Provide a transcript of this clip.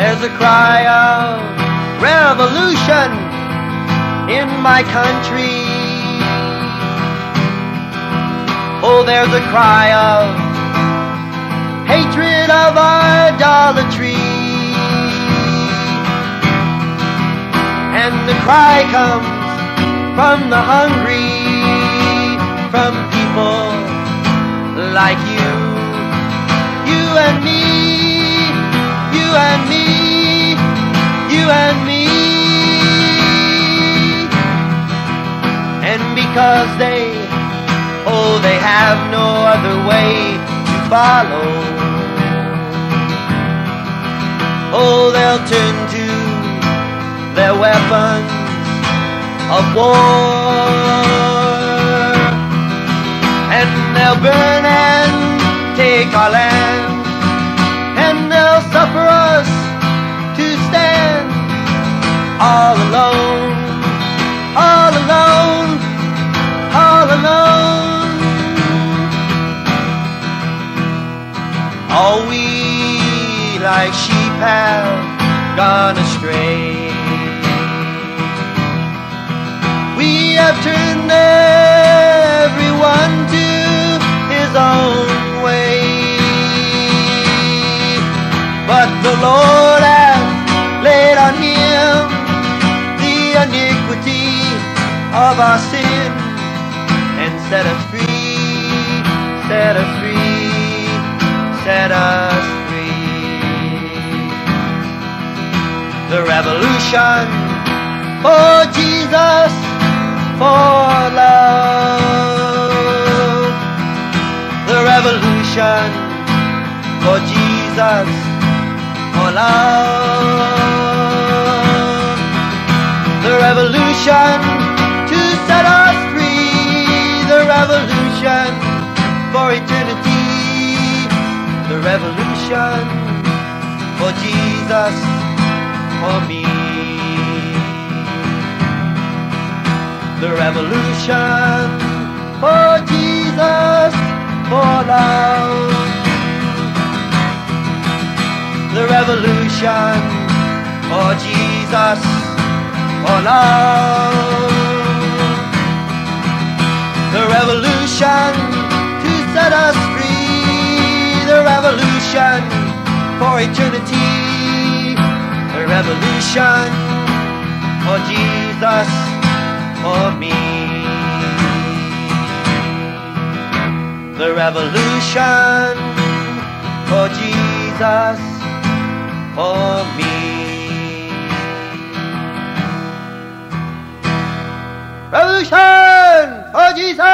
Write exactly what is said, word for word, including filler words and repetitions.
There's a cry of revolution in my country. Oh, there's a cry of hatred of idolatry. And the cry comes from the hungry, from people like you, you and me, you and me, you and me. And because they, oh, they have no other way to follow, oh, they'll turn to their weapons of war, and they'll burn and take our land, and they'll suffer us to stand all alone, all alone, all alone. All we like sheep have gone astray. We have turned everyone to his own way, but the Lord has laid on him the iniquity of our sin, and set us free, set us free, set us free. The revolution for Jesus, for love. The revolution for Jesus, for love. The revolution to set us free. The revolution for eternity. The revolution for Jesus, for me. The revolution for Jesus, for love. The revolution for Jesus, for love. The revolution to set us free. The revolution for eternity. The revolution for Jesus, for me. The revolution for Jesus, for me. Revolution for Jesus.